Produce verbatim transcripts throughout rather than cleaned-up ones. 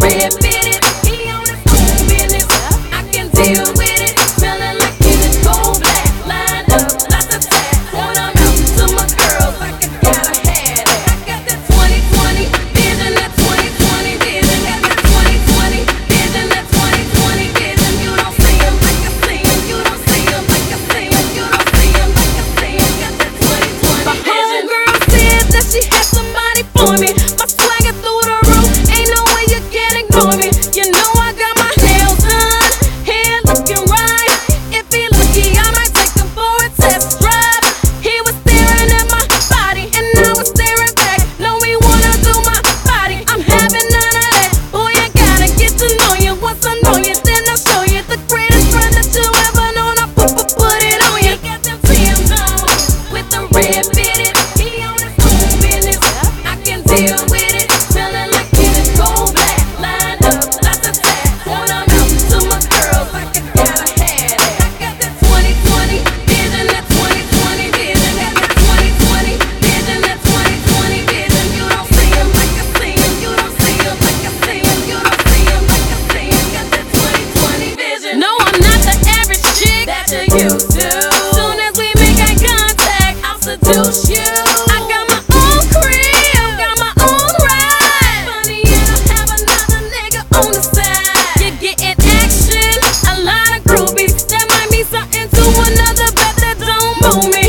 red fitted, he on his own business. I can deal with it, smelling like it is gold black. Lined up, lots of tat. When I'm out to my girls, like I gotta have it. I got that twenty twenty vision, that twenty twenty vision. Got that twenty twenty vision, that twenty twenty vision. You don't see him like I see him. You don't see him like I see him. You don't see him like I see him. Got that twenty twenty vision. My homegirl said that she had somebody for me. My swagger through the roof, ain't no way you can ignore me. You know I got my nails done, hair looking right. If he lucky, I might take him for a test drive. He was staring at my body, and I was staring back. No, we wanna do my body, I'm having none of that. Boy, I gotta get to know you. Once I know you, then I'll show you the greatest friend that you ever known. I put, put, put it on you. Got them Tim's on with the red fitted, he on his own business. I can deal with it, smelling like it is gold black. Lined up, lots of tat. When I'm out to my girls, like I gotta have it. I got that twenty twenty vision, that twenty twenty vision. Got that twenty twenty vision, that twenty twenty vision. You don't see him like I see him. You don't see him like I see him. You don't see him like I see him. Got that twenty twenty vision. No, I'm not the average chick that you used to. Soon as we make eye contact, I'll seduce you. I got my own crib, got my own ride. Funny, you don't have another nigga on the side. You're getting action, a lot of groupies. That might be something to another, bet that don't move me.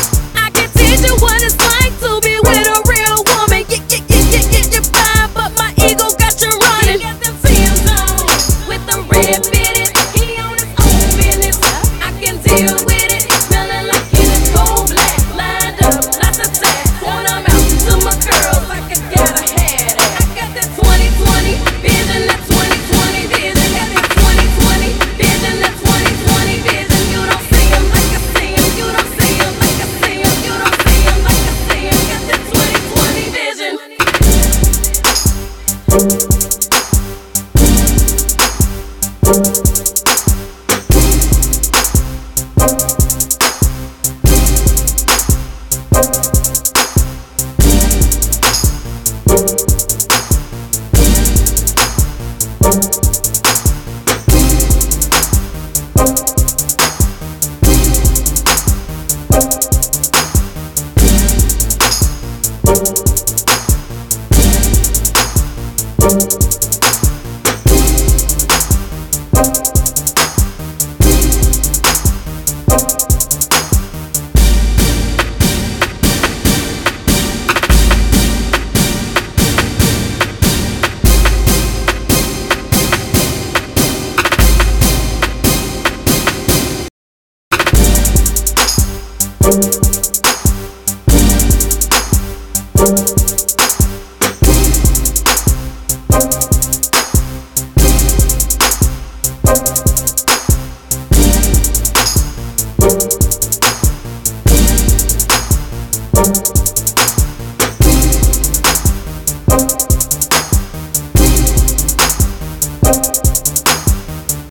I can teach you what it's like to be with a real woman. Yeah, yeah, yeah, yeah, yeah, you're fine, but my ego got you running. Got them Tim's on with the red fitted, he on his own business. I can deal with it, smelling like it is gold black. Lined up, lots of tat. When I'm out to my girls, like I gotta have it. I got that twenty twenty vision, that twenty twenty vision. Got that twenty twenty vision, that twenty twenty vision. You don't see him like I see him. You don't see him like I see him. You don't see him like I see him. Got that twenty twenty vision. Thank you.